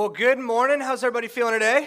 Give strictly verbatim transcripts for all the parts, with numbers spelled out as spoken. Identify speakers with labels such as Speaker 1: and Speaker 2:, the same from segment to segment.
Speaker 1: Well, good morning. How's everybody feeling today?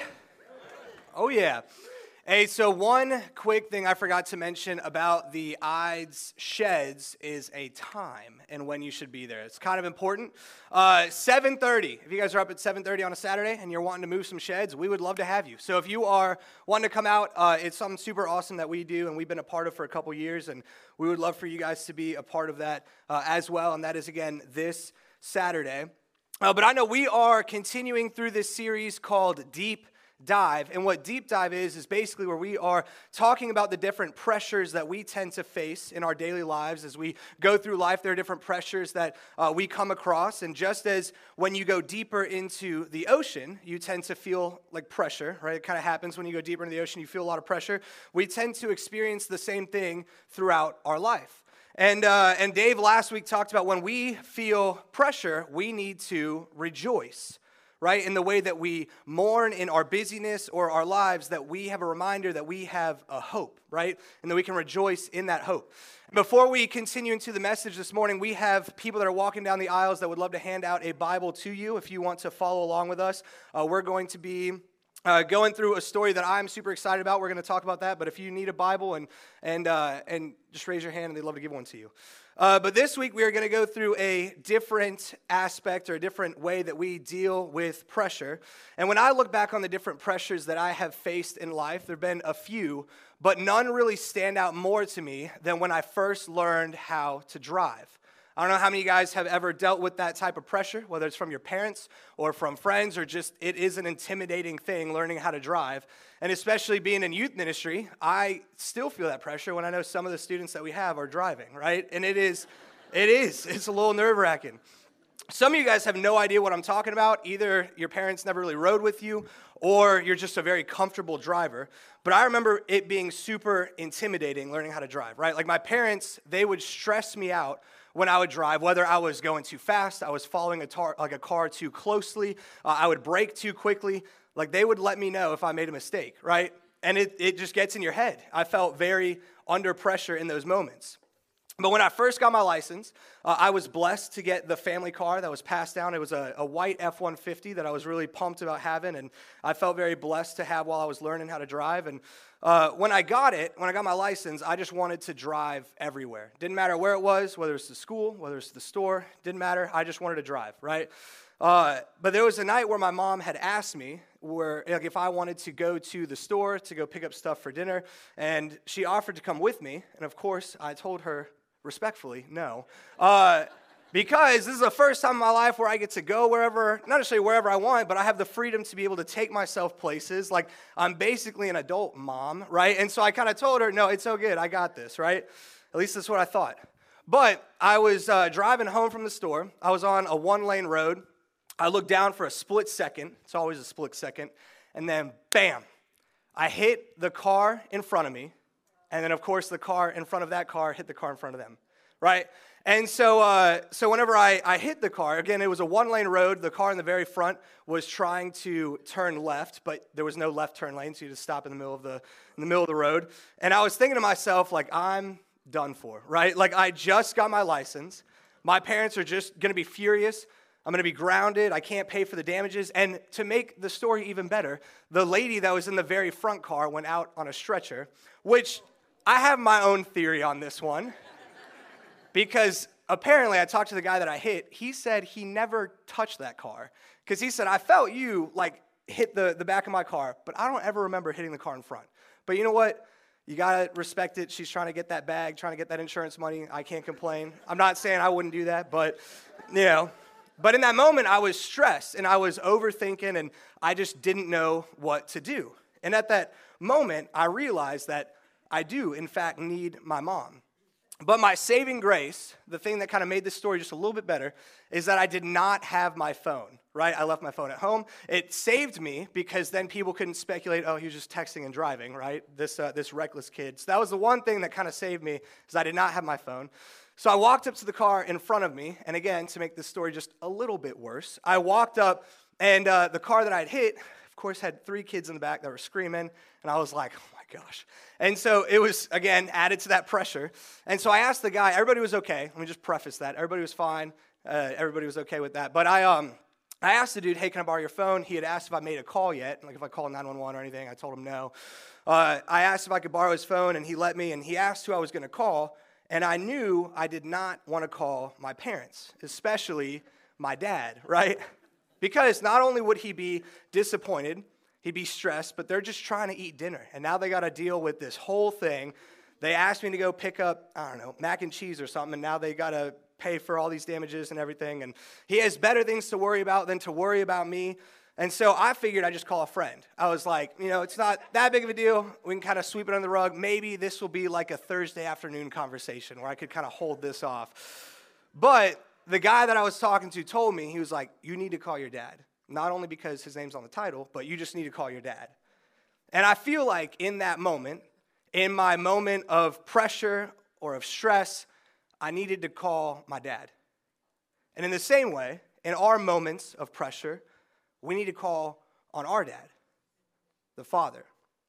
Speaker 1: Oh, yeah. Hey, so one quick thing I forgot to mention about the I D S sheds is a time and when you should be there. It's kind of important. Uh, seven thirty. If you guys are up at seven thirty on a Saturday and you're wanting to move some sheds, we would love to have you. So if you are wanting to come out, uh, it's something super awesome that we do and we've been a part of for a couple years, and we would love for you guys to be a part of that uh, as well, and that is, again, this Saturday. Uh, but I know we are continuing through this series called Deep Dive, and what Deep Dive is, is basically where we are talking about the different pressures that we tend to face in our daily lives. As we go through life, there are different pressures that uh, we come across, and just as when you go deeper into the ocean, you tend to feel like pressure, right? It kind of happens when you go deeper into the ocean, you feel a lot of pressure. We tend to experience the same thing throughout our life. And uh, and Dave last week talked about when we feel pressure, we need to rejoice, right? In the way that we mourn in our busyness or our lives, that we have a reminder that we have a hope, right? And that we can rejoice in that hope. Before we continue into the message this morning, we have people that are walking down the aisles that would love to hand out a Bible to you if you want to follow along with us. Uh, we're going to be Uh, going through a story that I'm super excited about. We're going to talk about that, but if you need a Bible, and and uh, and just raise your hand, and they'd love to give one to you. Uh, but this week, we are going to go through a different aspect or a different way that we deal with pressure. And when I look back on the different pressures that I have faced in life, there have been a few, but none really stand out more to me than when I first learned how to drive. I don't know how many of you guys have ever dealt with that type of pressure, whether it's from your parents or from friends, or just it is an intimidating thing learning how to drive. And especially being in youth ministry, I still feel that pressure when I know some of the students that we have are driving, right? And it is, it is, it's a little nerve-wracking. Some of you guys have no idea what I'm talking about. Either your parents never really rode with you, or you're just a very comfortable driver. But I remember it being super intimidating learning how to drive, right? Like my parents, they would stress me out when I would drive, whether I was going too fast, I was following a tar, like a car too closely, uh, I would brake too quickly. Like they would let me know if I made a mistake, right? And it, it just gets in your head. I felt very under pressure in those moments. But when I first got my license, uh, I was blessed to get the family car that was passed down. It was a, a white F one fifty that I was really pumped about having, and I felt very blessed to have while I was learning how to drive. And uh, when I got it, when I got my license, I just wanted to drive everywhere. Didn't matter where it was, whether it's to school, whether it's to the store, didn't matter. I just wanted to drive, right? Uh, but there was a night where my mom had asked me where, like, if I wanted to go to the store to go pick up stuff for dinner, and she offered to come with me. And of course, I told her, respectfully, no, uh, because this is the first time in my life where I get to go wherever, not necessarily wherever I want, but I have the freedom to be able to take myself places. Like, I'm basically an adult mom, right? And so I kind of told her, no, it's so good, I got this, right? At least that's what I thought. But I was uh, driving home from the store. I was on a one-lane road. I looked down for a split second. It's always a split second. And then, bam, I hit the car in front of me. And then, of course, the car in front of that car hit the car in front of them, right? And so uh, so whenever I, I hit the car, again, it was a one-lane road. The car in the very front was trying to turn left, but there was no left turn lane, so you just stop in the middle of the in the middle of the road. And I was thinking to myself, like, I'm done for, right? Like, I just got my license. My parents are just going to be furious. I'm going to be grounded. I can't pay for the damages. And to make the story even better, the lady that was in the very front car went out on a stretcher, which I have my own theory on this one, because apparently I talked to the guy that I hit. He said he never touched that car, because he said, I felt you like hit the, the back of my car, but I don't ever remember hitting the car in front. But you know what? You got to respect it. She's trying to get that bag, trying to get that insurance money. I can't complain. I'm not saying I wouldn't do that, but, you know. But in that moment, I was stressed, and I was overthinking, and I just didn't know what to do. And at that moment, I realized that I do, in fact, need my mom. But my saving grace, the thing that kind of made this story just a little bit better, is that I did not have my phone, right? I left my phone at home. It saved me because then people couldn't speculate, oh, he was just texting and driving, right? This uh, this reckless kid. So that was the one thing that kind of saved me, is I did not have my phone. So I walked up to the car in front of me, and again, to make this story just a little bit worse, I walked up, and uh, the car that I'd hit, of course, had three kids in the back that were screaming, and I was like, oh my gosh. And so it was, again, added to that pressure. And so I asked the guy, everybody was okay. Let me just preface that. Everybody was fine. Uh, everybody was okay with that. But I um, I asked the dude, hey, can I borrow your phone? He had asked if I made a call yet, like if I called nine one one or anything. I told him no. Uh, I asked if I could borrow his phone, and he let me, and he asked who I was going to call, and I knew I did not want to call my parents, especially my dad, right? Because not only would he be disappointed, he'd be stressed, but they're just trying to eat dinner, and now they got to deal with this whole thing. They asked me to go pick up, I don't know, mac and cheese or something, and now they got to pay for all these damages and everything, and he has better things to worry about than to worry about me. And so I figured I'd just call a friend. I was like, you know, it's not that big of a deal. We can kind of sweep it under the rug. Maybe this will be like a Thursday afternoon conversation where I could kind of hold this off. But the guy that I was talking to told me, he was like, you need to call your dad. Not only because his name's on the title, but you just need to call your dad. And I feel like in that moment, in my moment of pressure or of stress, I needed to call my dad. And in the same way, in our moments of pressure, we need to call on our dad, the Father.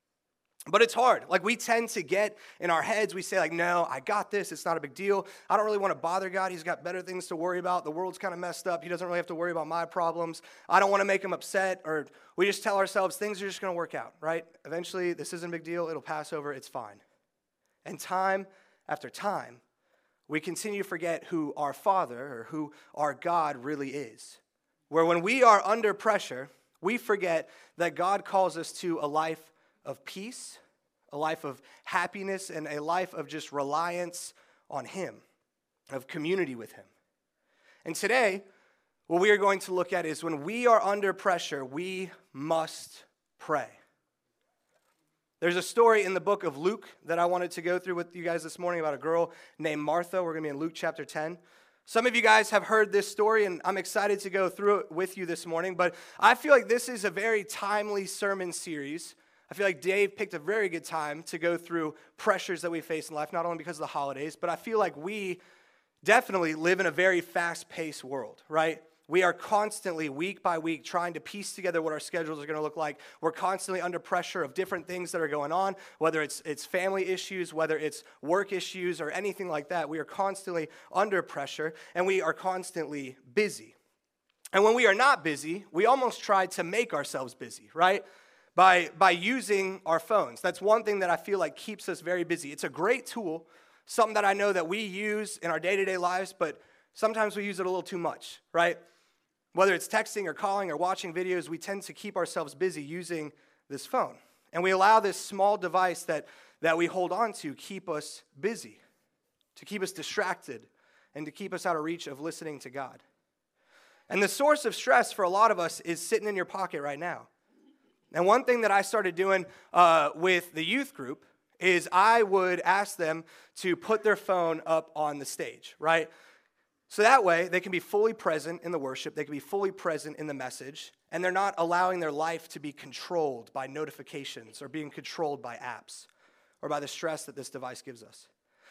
Speaker 1: But it's hard. Like, we tend to get in our heads, we say like, no, I got this. It's not a big deal. I don't really want to bother God. He's got better things to worry about. The world's kind of messed up. He doesn't really have to worry about my problems. I don't want to make him upset. Or we just tell ourselves things are just going to work out, right? Eventually, this isn't a big deal. It'll pass over. It's fine. And time after time, we continue to forget who our Father or who our God really is. Where when we are under pressure, we forget that God calls us to a life of peace, a life of happiness, and a life of just reliance on him, of community with him. And today, what we are going to look at is when we are under pressure, we must pray. There's a story in the book of Luke that I wanted to go through with you guys this morning about a girl named Martha. We're going to be in Luke chapter ten. Some of you guys have heard this story, and I'm excited to go through it with you this morning, but I feel like this is a very timely sermon series. I feel like Dave picked a very good time to go through pressures that we face in life, not only because of the holidays, but I feel like we definitely live in a very fast-paced world, right? We are constantly, week by week, trying to piece together what our schedules are going to look like. We're constantly under pressure of different things that are going on, whether it's it's family issues, whether it's work issues, or anything like that. We are constantly under pressure, and we are constantly busy. And when we are not busy, we almost try to make ourselves busy, right? By, by using our phones. That's one thing that I feel like keeps us very busy. It's a great tool, something that I know that we use in our day-to-day lives, but sometimes we use it a little too much, right? Whether it's texting or calling or watching videos, we tend to keep ourselves busy using this phone. And we allow this small device that, that we hold on to keep us busy, to keep us distracted, and to keep us out of reach of listening to God. And the source of stress for a lot of us is sitting in your pocket right now. And one thing that I started doing uh, with the youth group is I would ask them to put their phone up on the stage, right? So that way, they can be fully present in the worship, they can be fully present in the message, and they're not allowing their life to be controlled by notifications or being controlled by apps or by the stress that this device gives us.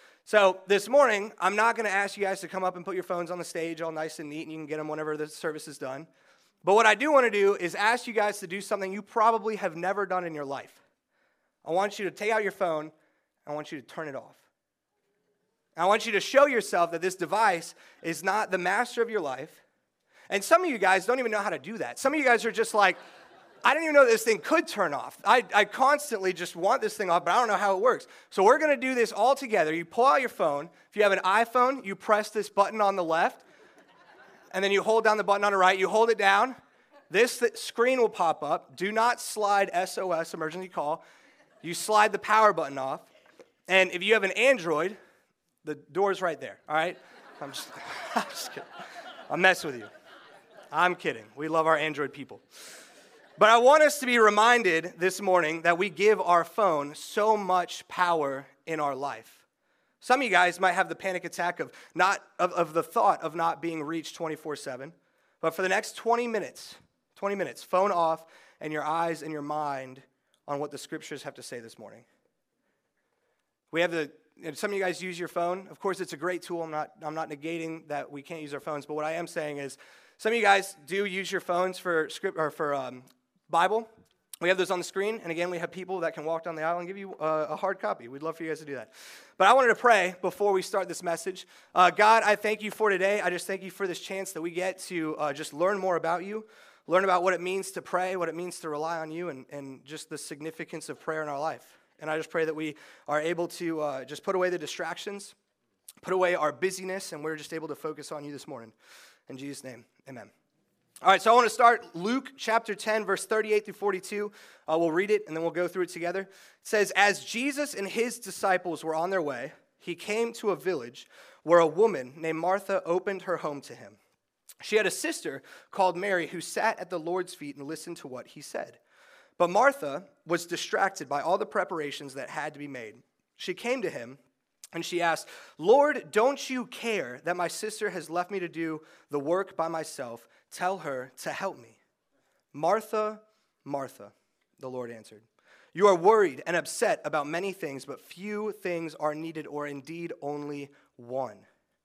Speaker 1: So this morning, I'm not going to ask you guys to come up and put your phones on the stage all nice and neat, and you can get them whenever the service is done. But what I do want to do is ask you guys to do something you probably have never done in your life. I want you to take out your phone, and I want you to turn it off. I want you to show yourself that this device is not the master of your life. And some of you guys don't even know how to do that. Some of you guys are just like, I didn't even know this thing could turn off. I, I constantly just want this thing off, but I don't know how it works. So we're going to do this all together. You pull out your phone. If you have an iPhone, you press this button on the left, and then you hold down the button on the right. You hold it down. This th- screen will pop up. Do not slide S O S, emergency call. You slide the power button off. And if you have an Android, the door's right there, all right? I'm just, I'm just kidding. I'm messing with you. I'm kidding. We love our Android people. But I want us to be reminded this morning that we give our phone so much power in our life. Some of you guys might have the panic attack of not of, of the thought of not being reached twenty-four seven. But for the next twenty minutes, twenty minutes, phone off and your eyes and your mind on what the scriptures have to say this morning. We have the Some of you guys use your phone. Of course, it's a great tool. I'm not, I'm not negating that we can't use our phones, but what I am saying is some of you guys do use your phones for script or for um, Bible. We have those on the screen, and again, we have people that can walk down the aisle and give you uh, a hard copy. We'd love for you guys to do that. But I wanted to pray before we start this message. Uh, God, I thank you for today. I just thank you for this chance that we get to uh, just learn more about you, learn about what it means to pray, what it means to rely on you, and, and just the significance of prayer in our life. And I just pray that we are able to uh, just put away the distractions, put away our busyness, and we're just able to focus on you this morning. In Jesus' name, amen. All right, so I want to start Luke chapter ten, verse thirty-eight through forty-two. Uh, we'll read it, and then we'll go through it together. It says, "As Jesus and his disciples were on their way, he came to a village where a woman named Martha opened her home to him. She had a sister called Mary who sat at the Lord's feet and listened to what he said. But Martha was distracted by all the preparations that had to be made. She came to him, and she asked, 'Lord, don't you care that my sister has left me to do the work by myself? Tell her to help me.' 'Martha, Martha,' the Lord answered, 'you are worried and upset about many things, but few things are needed, or indeed only one.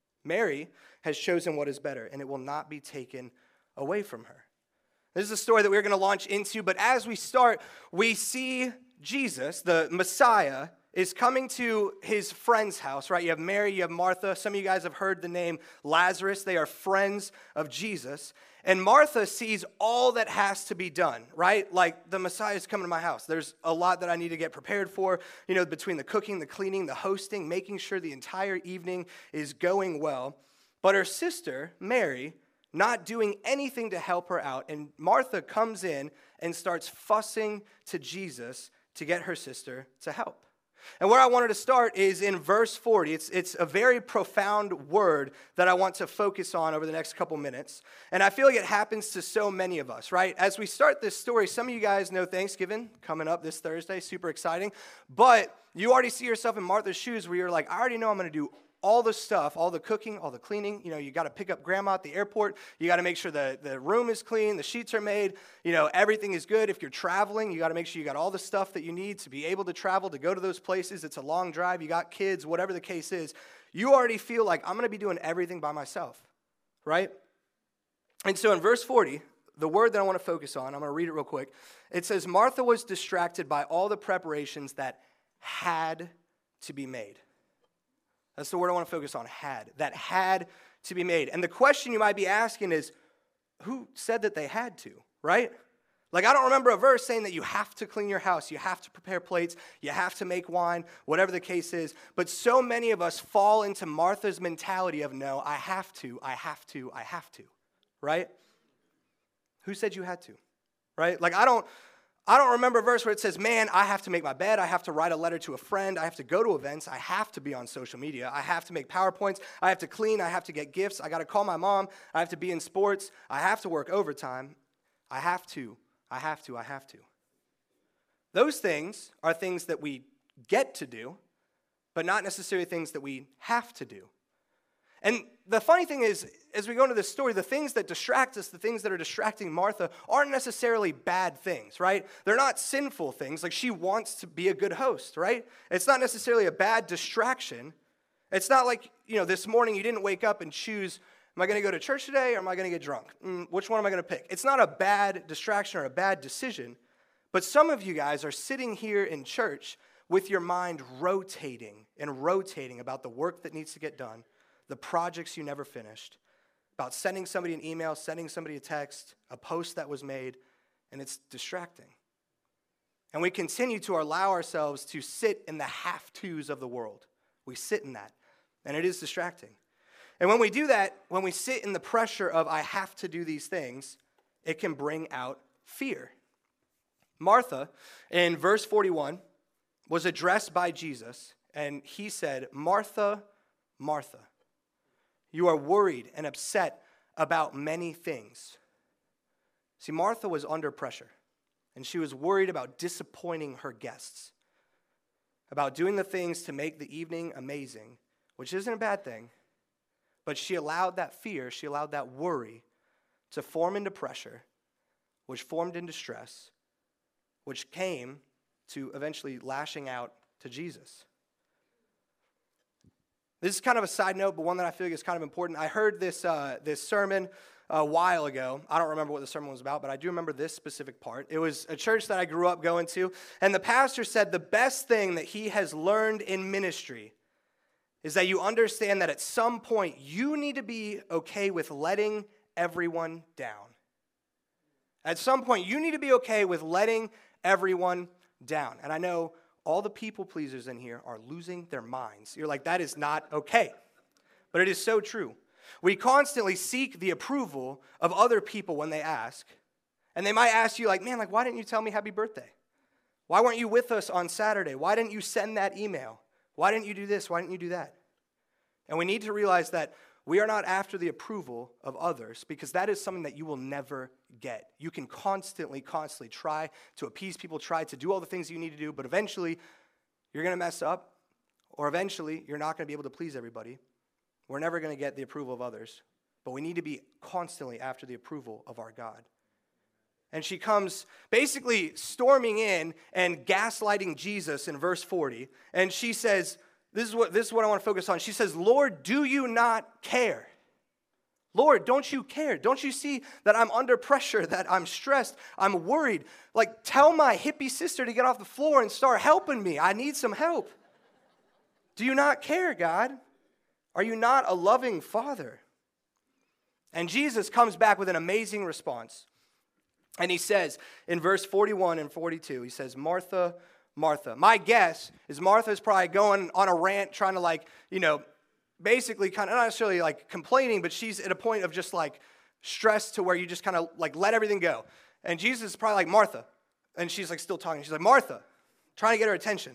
Speaker 1: Mary has chosen what is better, and it will not be taken away from her.'" This is a story that we're going to launch into, but as we start, we see Jesus, the Messiah, is coming to his friend's house, right? You have Mary, you have Martha. Some of you guys have heard the name Lazarus. They are friends of Jesus. And Martha sees all that has to be done, right? Like, the Messiah is coming to my house. There's a lot that I need to get prepared for, you know, between the cooking, the cleaning, the hosting, making sure the entire evening is going well. But her sister, Mary, not doing anything to help her out. And Martha comes in and starts fussing to Jesus to get her sister to help. And where I wanted to start is in verse forty. It's, it's a very profound word that I want to focus on over the next couple minutes. And I feel like it happens to so many of us, right? As we start this story, some of you guys know Thanksgiving coming up this Thursday, super exciting. But you already see yourself in Martha's shoes where you're like, I already know I'm going to do all the stuff, all the cooking, all the cleaning. You know, you got to pick up grandma at the airport. You got to make sure the, the room is clean, the sheets are made, you know, everything is good. If you're traveling, you got to make sure you got all the stuff that you need to be able to travel, to go to those places. It's a long drive. You got kids, whatever the case is. You already feel like I'm going to be doing everything by myself, right? And so in verse forty, the word that I want to focus on, I'm going to read it real quick. It says, Martha was distracted by all the preparations that had to be made. That's the word I want to focus on, had. That had to be made. And the question you might be asking is, who said that they had to, right? Like, I don't remember a verse saying that you have to clean your house, you have to prepare plates, you have to make wine, whatever the case is. But so many of us fall into Martha's mentality of, no, I have to, I have to, I have to, right? Who said you had to, right? Like, I don't... I don't remember a verse where it says, man, I have to make my bed, I have to write a letter to a friend, I have to go to events, I have to be on social media, I have to make PowerPoints, I have to clean, I have to get gifts, I got to call my mom, I have to be in sports, I have to work overtime, I have to, I have to, I have to. Those things are things that we get to do, but not necessarily things that we have to do. And the funny thing is, as we go into this story, the things that distract us, the things that are distracting Martha, aren't necessarily bad things, right? They're not sinful things. Like, she wants to be a good host, right? It's not necessarily a bad distraction. It's not like, you know, this morning you didn't wake up and choose, am I going to go to church today or am I going to get drunk? Mm, which one am I going to pick? It's not a bad distraction or a bad decision. But some of you guys are sitting here in church with your mind rotating and rotating about the work that needs to get done, the projects you never finished, about sending somebody an email, sending somebody a text, a post that was made, and it's distracting. And we continue to allow ourselves to sit in the have-tos of the world. We sit in that, and it is distracting. And when we do that, when we sit in the pressure of I have to do these things, it can bring out fear. Martha, in verse forty-one, was addressed by Jesus, and he said, Martha, Martha, you are worried and upset about many things. See, Martha was under pressure, and she was worried about disappointing her guests, about doing the things to make the evening amazing, which isn't a bad thing, but she allowed that fear, she allowed that worry to form into pressure, which formed into stress, which came to eventually lashing out to Jesus. This is kind of a side note, but one that I feel like is kind of important. I heard this uh, this sermon a while ago. I don't remember what the sermon was about, but I do remember this specific part. It was a church that I grew up going to, and the pastor said the best thing that he has learned in ministry is that you understand that at some point you need to be okay with letting everyone down. At some point you need to be okay with letting everyone down. And I know all the people pleasers in here are losing their minds. You're like, that is not okay. But it is so true. We constantly seek the approval of other people when they ask. And they might ask you like, man, like, why didn't you tell me happy birthday? Why weren't you with us on Saturday? Why didn't you send that email? Why didn't you do this? Why didn't you do that? And we need to realize that we are not after the approval of others because that is something that you will never get. You can constantly, constantly try to appease people, try to do all the things you need to do, but eventually you're going to mess up, or eventually you're not going to be able to please everybody. We're never going to get the approval of others, but we need to be constantly after the approval of our God. And she comes basically storming in and gaslighting Jesus in verse forty, and she says, This is what this is what I want to focus on. She says, Lord, do you not care? Lord, don't you care? Don't you see that I'm under pressure, that I'm stressed, I'm worried? Like, tell my hippie sister to get off the floor and start helping me. I need some help. Do you not care, God? Are you not a loving father? And Jesus comes back with an amazing response. And he says in verse forty-one and forty-two, he says, Martha, Martha. My guess is Martha's probably going on a rant trying to like, you know, basically kind of not necessarily like complaining, but she's at a point of just like stress to where you just kind of like let everything go. And Jesus is probably like, Martha. And she's like still talking. She's like, Martha, trying to get her attention.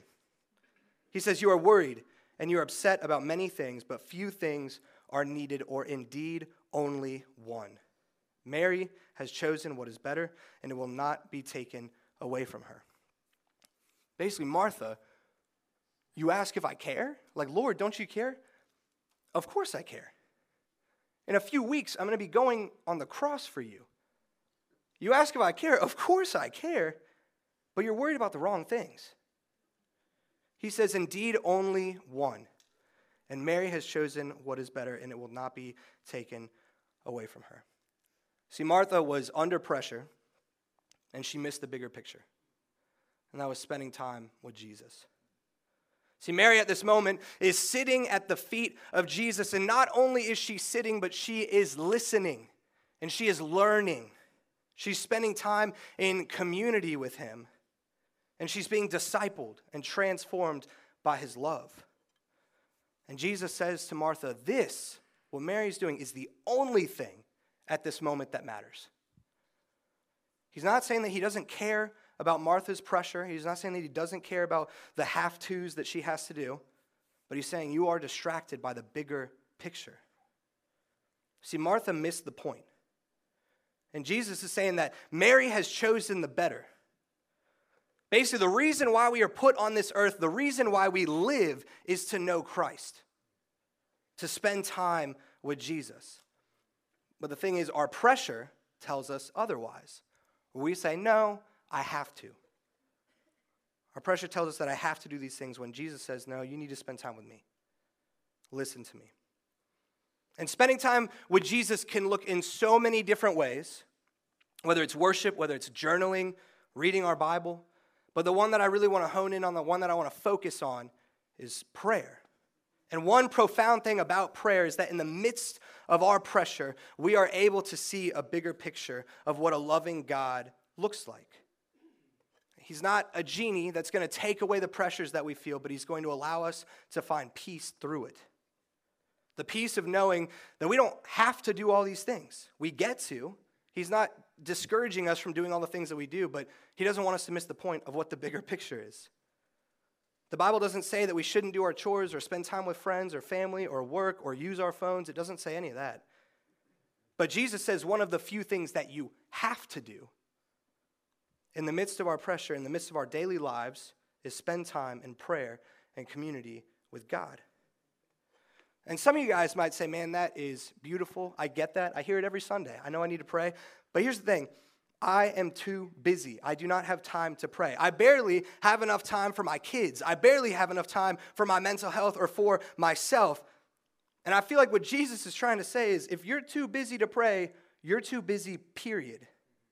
Speaker 1: He says, you are worried and you are upset about many things, but few things are needed, or indeed only one. Mary has chosen what is better, and it will not be taken away from her. Basically, Martha, you ask if I care? Like, Lord, don't you care? Of course I care. In a few weeks, I'm going to be going on the cross for you. You ask if I care? Of course I care, but you're worried about the wrong things. He says, indeed, only one. And Mary has chosen what is better, and it will not be taken away from her. See, Martha was under pressure, and she missed the bigger picture. And that was spending time with Jesus. See, Mary at this moment is sitting at the feet of Jesus, and not only is she sitting, but she is listening, and she is learning. She's spending time in community with him, and she's being discipled and transformed by his love. And Jesus says to Martha, this, what Mary's doing, is the only thing at this moment that matters. He's not saying that he doesn't care about Martha's pressure. He's not saying that he doesn't care about the have-tos that she has to do, but he's saying you are distracted by the bigger picture. See, Martha missed the point. And Jesus is saying that Mary has chosen the better. Basically, the reason why we are put on this earth, the reason why we live, is to know Christ, to spend time with Jesus. But the thing is, our pressure tells us otherwise. We say, no, I have to. Our pressure tells us that I have to do these things when Jesus says, no, you need to spend time with me. Listen to me. And spending time with Jesus can look in so many different ways, whether it's worship, whether it's journaling, reading our Bible. But the one that I really want to hone in on, the one that I want to focus on, is prayer. And one profound thing about prayer is that in the midst of our pressure, we are able to see a bigger picture of what a loving God looks like. He's not a genie that's going to take away the pressures that we feel, but he's going to allow us to find peace through it. The peace of knowing that we don't have to do all these things. We get to. He's not discouraging us from doing all the things that we do, but he doesn't want us to miss the point of what the bigger picture is. The Bible doesn't say that we shouldn't do our chores or spend time with friends or family or work or use our phones. It doesn't say any of that. But Jesus says one of the few things that you have to do in the midst of our pressure, in the midst of our daily lives, is spend time in prayer and community with God. And some of you guys might say, man, that is beautiful. I get that. I hear it every Sunday. I know I need to pray. But here's the thing. I am too busy. I do not have time to pray. I barely have enough time for my kids. I barely have enough time for my mental health or for myself. And I feel like what Jesus is trying to say is if you're too busy to pray, You're too busy, period.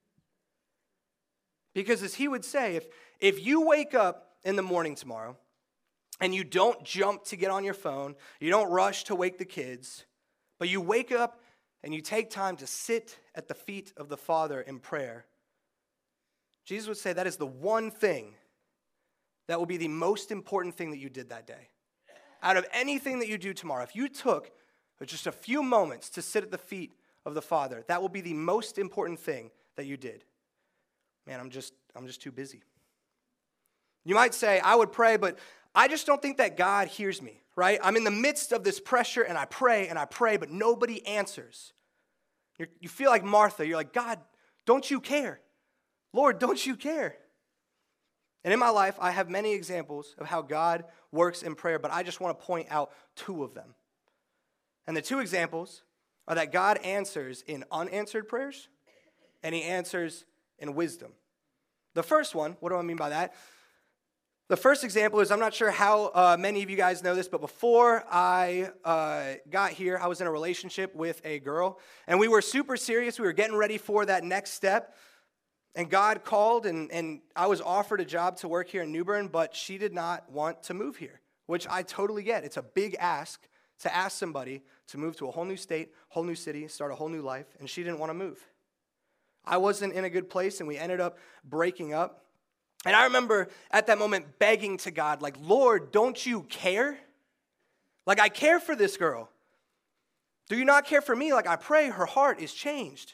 Speaker 1: Because as he would say, if, if you wake up in the morning tomorrow and you don't jump to get on your phone, you don't rush to wake the kids, but you wake up and you take time to sit at the feet of the Father in prayer, Jesus would say that is the one thing that will be the most important thing that you did that day. Out of anything that you do tomorrow, if you took just a few moments to sit at the feet of the Father, that will be the most important thing that you did. Man, I'm just, I'm just too busy. You might say, I would pray, but I just don't think that God hears me, right? I'm in the midst of this pressure, and I pray, and I pray, but nobody answers. You're, you feel like Martha. You're like, God, don't you care? Lord, don't you care? And in my life, I have many examples of how God works in prayer, but I just want to point out two of them. And the two examples are that God answers in unanswered prayers, and he answers in wisdom. The first one, what do I mean by that? The first example is, I'm not sure how uh, many of you guys know this, but before I uh, got here, I was in a relationship with a girl, and we were super serious. We were getting ready for that next step, and God called, and, and I was offered a job to work here in New Bern, but she did not want to move here, which I totally get. It's a big ask to ask somebody to move to a whole new state, whole new city, start a whole new life, and she didn't want to move. I wasn't in a good place, and we ended up breaking up. And I remember at that moment begging to God, like, Lord, don't you care? Like, I care for this girl. Do you not care for me? Like, I pray her heart is changed.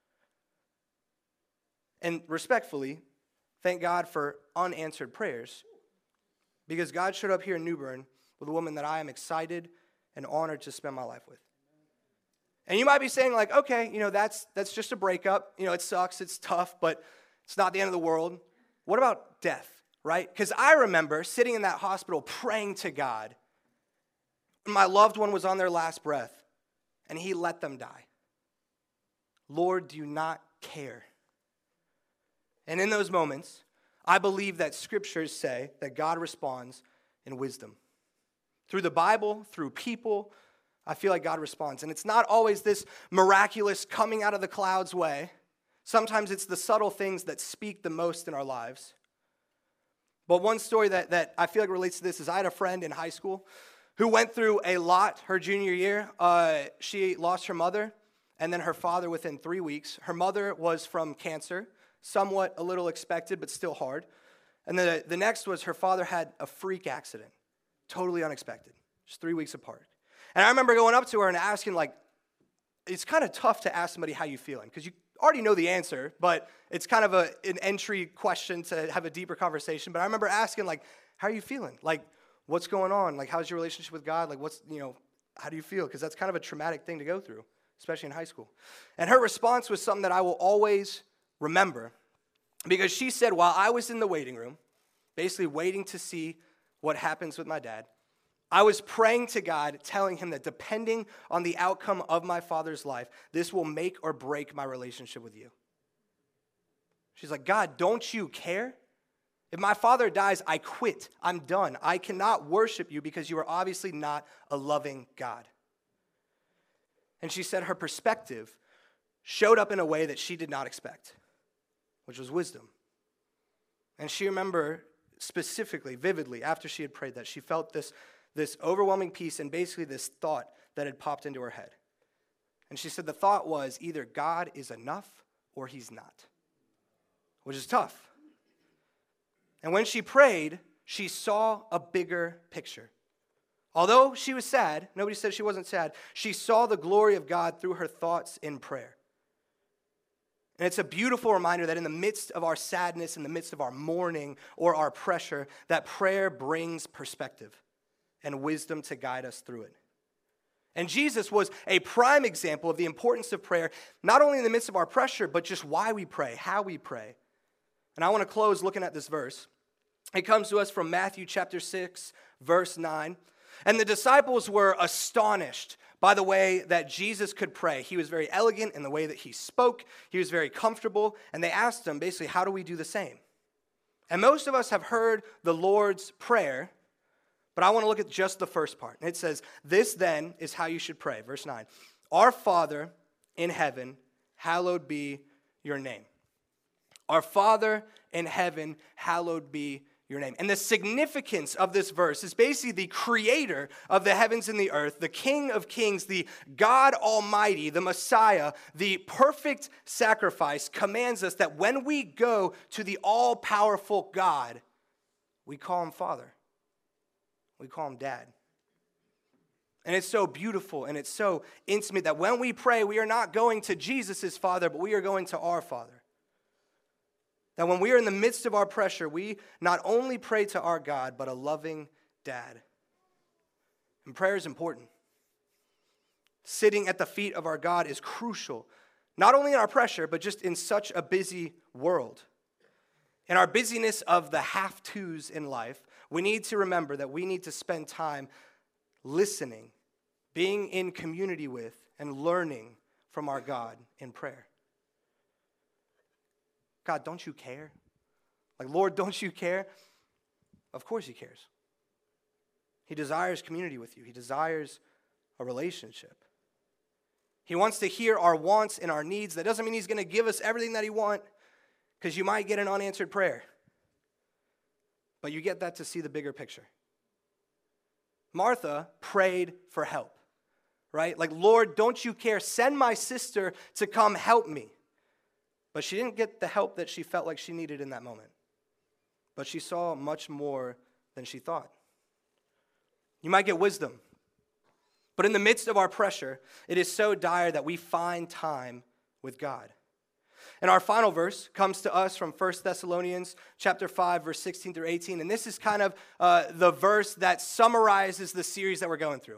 Speaker 1: And respectfully, thank God for unanswered prayers, because God showed up here in New Bern with a woman that I am excited and honored to spend my life with. And you might be saying, like, okay, you know, that's that's just a breakup. You know, it sucks, it's tough, but it's not the end of the world. What about death, right? Because I remember sitting in that hospital praying to God when my loved one was on their last breath, and he let them die. Lord, do you not care? And in those moments, I believe that scriptures say that God responds in wisdom. Through the Bible, through people, I feel like God responds. And it's not always this miraculous coming out of the clouds way. Sometimes it's the subtle things that speak the most in our lives. But one story that, that I feel like relates to this is I had a friend in high school who went through a lot her junior year. Uh, she lost her mother and then her father within three weeks. Her mother was from cancer, somewhat a little expected, but still hard. And then the, the next was her father had a freak accident, totally unexpected, just three weeks apart. And I remember going up to her and asking, like, it's kind of tough to ask somebody how you feeling, because you already know the answer, but it's kind of a, an entry question to have a deeper conversation. But I remember asking, like, how are you feeling? Like, what's going on? Like, how's your relationship with God? Like, what's, you know, how do you feel? Because that's kind of a traumatic thing to go through, especially in high school. And her response was something that I will always remember, because she said, while I was in the waiting room, basically waiting to see what happens with my dad, I was praying to God, telling him that depending on the outcome of my father's life, this will make or break my relationship with you. She's like, God, don't you care? If my father dies, I quit. I'm done. I cannot worship you because you are obviously not a loving God. And she said her perspective showed up in a way that she did not expect, which was wisdom. And she remembered specifically, vividly, after she had prayed that, she felt this this overwhelming peace and basically this thought that had popped into her head. And she said the thought was either God is enough or he's not, which is tough. And when she prayed, she saw a bigger picture. Although she was sad, nobody said she wasn't sad, she saw the glory of God through her thoughts in prayer. And it's a beautiful reminder that in the midst of our sadness, in the midst of our mourning or our pressure, that prayer brings perspective and wisdom to guide us through it. And Jesus was a prime example of the importance of prayer, not only in the midst of our pressure, but just why we pray, how we pray. And I want to close looking at this verse. It comes to us from Matthew chapter six, verse nine. And the disciples were astonished by the way that Jesus could pray. He was very elegant in the way that he spoke. He was very comfortable. And they asked him, basically, how do we do the same? And most of us have heard the Lord's Prayer, but I want to look at just the first part. And it says, this then is how you should pray. Verse nine, our Father in heaven, hallowed be your name. Our Father in heaven, hallowed be your name. And the significance of this verse is basically the creator of the heavens and the earth, the King of kings, the God Almighty, the Messiah, the perfect sacrifice commands us that when we go to the all-powerful God, we call him Father. We call him Dad. And it's so beautiful and it's so intimate that when we pray, we are not going to Jesus' Father, but we are going to our Father. That when we are in the midst of our pressure, we not only pray to our God, but a loving Dad. And prayer is important. Sitting at the feet of our God is crucial, not only in our pressure, but just in such a busy world. In our busyness of the have-tos in life, we need to remember that we need to spend time listening, being in community with, and learning from our God in prayer. God, don't you care? Like, Lord, don't you care? Of course he cares. He desires community with you. He desires a relationship. He wants to hear our wants and our needs. That doesn't mean he's going to give us everything that he wants, because you might get an unanswered prayer. But you get that to see the bigger picture. Martha prayed for help, right? Like, Lord, don't you care? Send my sister to come help me. But she didn't get the help that she felt like she needed in that moment. But she saw much more than she thought. You might get wisdom. But in the midst of our pressure, it is so dire that we find time with God. And our final verse comes to us from First Thessalonians chapter five, verse sixteen through eighteen. And this is kind of uh, the verse that summarizes the series that we're going through.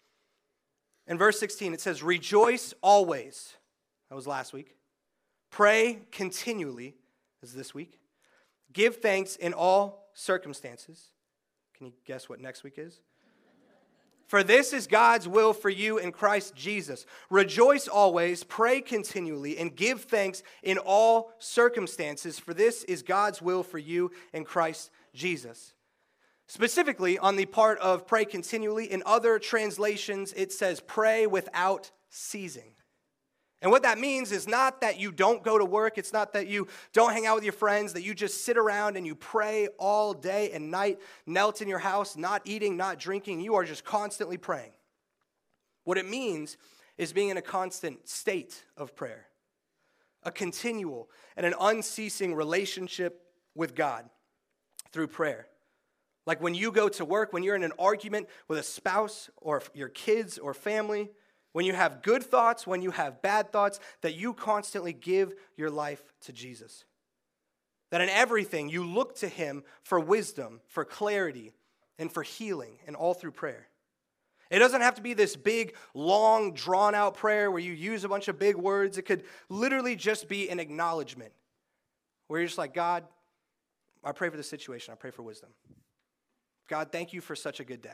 Speaker 1: In verse sixteen, it says, "Rejoice always." That was last week. "Pray continually," as this week. "Give thanks in all circumstances." Can you guess what next week is? "For this is God's will for you in Christ Jesus. Rejoice always, pray continually, and give thanks in all circumstances, for this is God's will for you in Christ Jesus." Specifically, on the part of pray continually, in other translations, it says pray without ceasing. And what that means is not that you don't go to work, it's not that you don't hang out with your friends, that you just sit around and you pray all day and night, knelt in your house, not eating, not drinking. You are just constantly praying. What it means is being in a constant state of prayer, a continual and an unceasing relationship with God through prayer. Like when you go to work, when you're in an argument with a spouse or your kids or family, when you have good thoughts, when you have bad thoughts, that you constantly give your life to Jesus. That in everything you look to him for wisdom, for clarity, and for healing, and all through prayer. It doesn't have to be this big, long, drawn-out prayer where you use a bunch of big words. It could literally just be an acknowledgement where you're just like, God, I pray for this situation. I pray for wisdom. God, thank you for such a good day.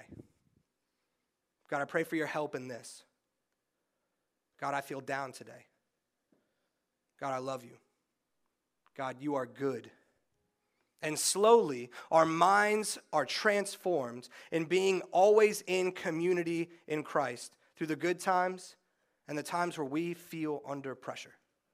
Speaker 1: God, I pray for your help in this. God, I feel down today. God, I love you. God, you are good. And slowly, our minds are transformed in being always in community in Christ through the good times and the times where we feel under pressure.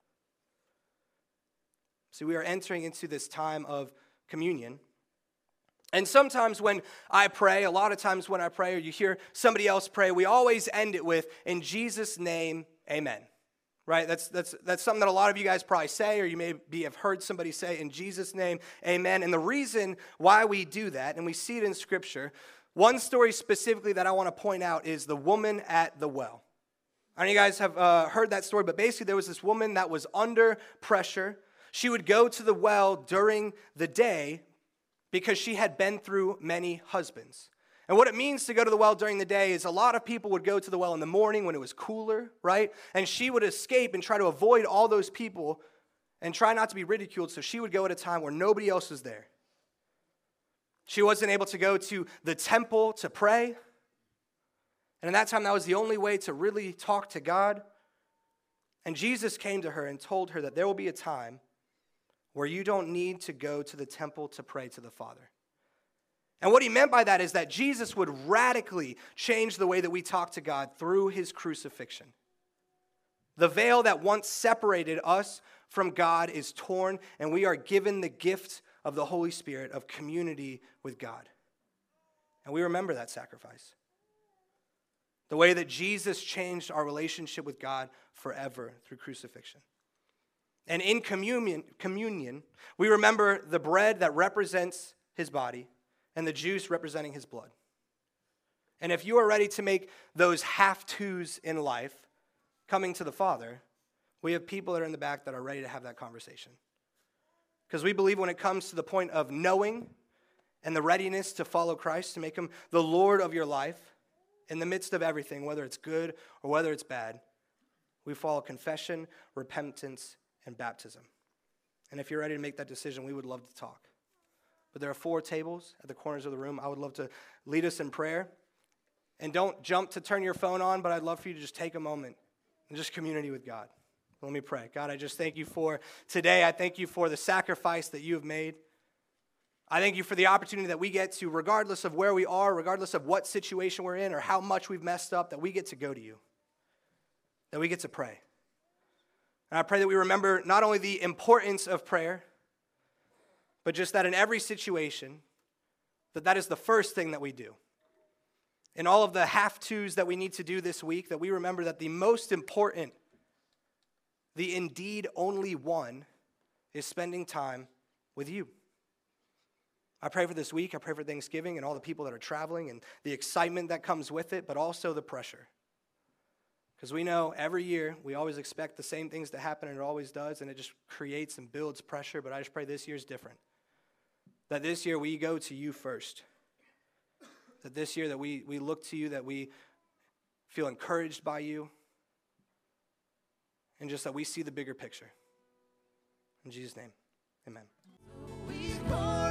Speaker 1: See, we are entering into this time of communion. And sometimes when I pray, a lot of times when I pray or you hear somebody else pray, we always end it with, "In Jesus' name, amen." Right? That's that's that's something that a lot of you guys probably say, or you maybe have heard somebody say, "In Jesus' name, amen." And the reason why we do that, and we see it in Scripture, one story specifically that I want to point out is the woman at the well. I know you guys have uh, heard that story, but basically there was this woman that was under pressure. She would go to the well during the day because she had been through many husbands. And what it means to go to the well during the day is a lot of people would go to the well in the morning when it was cooler, right? And she would escape and try to avoid all those people and try not to be ridiculed, so she would go at a time where nobody else was there. She wasn't able to go to the temple to pray. And in that time, that was the only way to really talk to God. And Jesus came to her and told her that there will be a time where you don't need to go to the temple to pray to the Father. And what he meant by that is that Jesus would radically change the way that we talk to God through his crucifixion. The veil that once separated us from God is torn, and we are given the gift of the Holy Spirit of community with God. And we remember that sacrifice. The way that Jesus changed our relationship with God forever through crucifixion. And in communion, communion, we remember the bread that represents his body and the juice representing his blood. And if you are ready to make those half-twos in life, coming to the Father, we have people that are in the back that are ready to have that conversation. Because we believe when it comes to the point of knowing and the readiness to follow Christ, to make him the Lord of your life, in the midst of everything, whether it's good or whether it's bad, we follow confession, repentance, and baptism. And if you're ready to make that decision, we would love to talk. But there are four tables at the corners of the room. I would love to lead us in prayer. And don't jump to turn your phone on, but I'd love for you to just take a moment and just community with God. Let me pray. God, I just thank you for today. I thank you for the sacrifice that you have made. I thank you for the opportunity that we get to, regardless of where we are, regardless of what situation we're in or how much we've messed up, that we get to go to you, that we get to pray. And I pray that we remember not only the importance of prayer, but just that in every situation, that that is the first thing that we do. In all of the have-tos that we need to do this week, that we remember that the most important, the indeed only one, is spending time with you. I pray for this week. I pray for Thanksgiving and all the people that are traveling and the excitement that comes with it, but also the pressure. Because we know every year we always expect the same things to happen, and it always does, and it just creates and builds pressure. But I just pray this year's different. That this year we go to you first. That this year that we, we look to you, that we feel encouraged by you, and just that we see the bigger picture. In Jesus' name, amen.